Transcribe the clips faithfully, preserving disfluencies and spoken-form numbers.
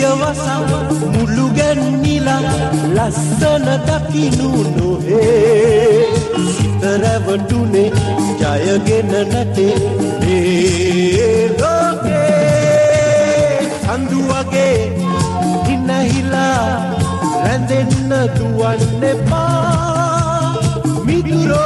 පියවසම් මුළු ගැන්නිලා ලස්සන දකින්නු නොහේ සිත රැවටුනේ ජයගෙන නැතේ මේ ලෝකේ සඳු වගේ හිනහිලා රැඳෙන්න දුවන්න එපා මිතුරෝ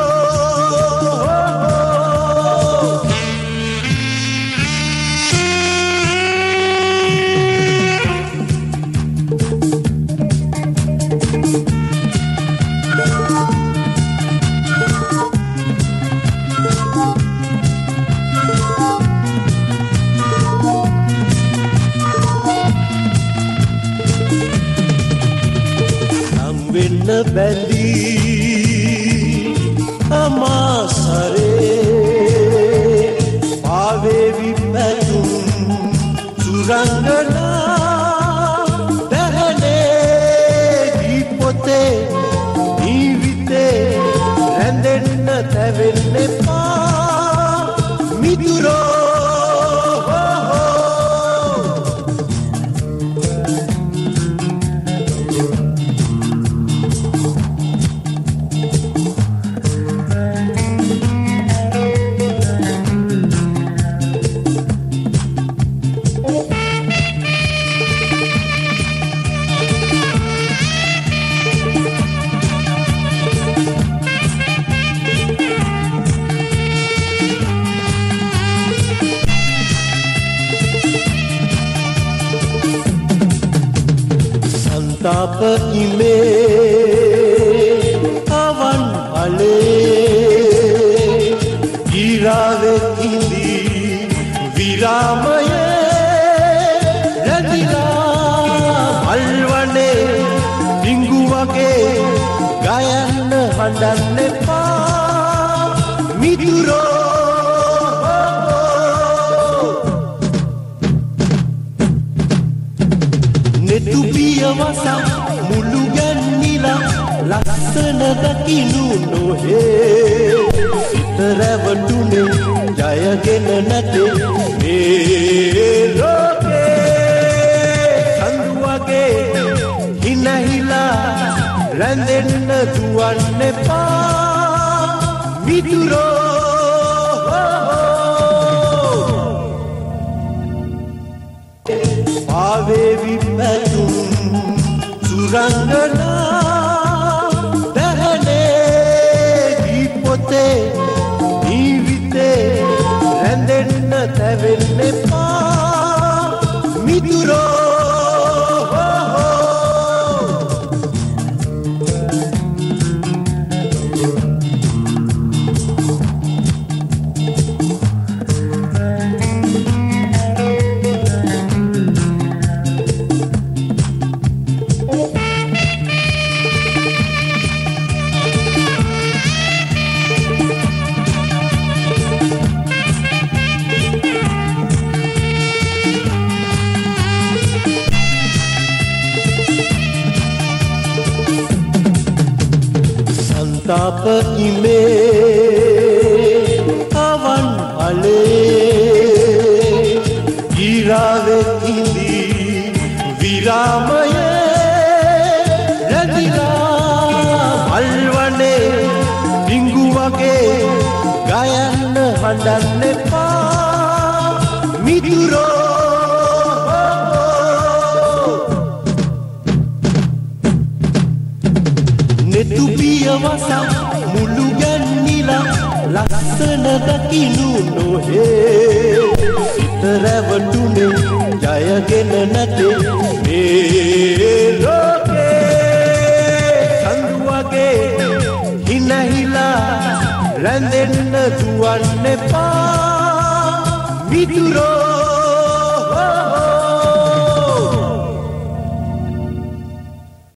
වෙන්න බැඳී අමාසරේ පාවේවි පැතුම් සුරංගනා දැහනේ දීපොතේ ජීවිතේ රැඳෙන්න තැවෙන්න එපා මිතුරෝ ताप इमे अवन अले गिरावे किंदी विरामये रदिला अलवने डिंगु वगे गायन हंडने पा मितुरो नेतु පියවසම් මුළු ගැන්නිලා ලස්සන දකින්නු නොහේ සිත රැවටුනේ ජයගෙන නැතේ මේ ලෝකේ සඳු වගේ හිනහිලා රැඳෙන්න දුවන්න එපා මිතුරෝ පාවේවි පැතුම් සුරංගනා දැහනේ දීපොතේ ජීවිතේ රැඳෙන්න තැවෙන්න එපා මිතුරෝ ताप इमे अवन अले गिरावे किंदी विरामये रदिला अलवने डिंगु वगे गायन हंडने पा मितुरो नेतु පියවසම් මුළු ගැන්නිලා ලස්සන දකින්නු නොහේ සිත රැවටුනේ ජයගෙන නැතේ මේ ලෝකේ සඳු වගේ හිනහිලා රැඳෙන්න දුවන්න එපා මිතුරෝ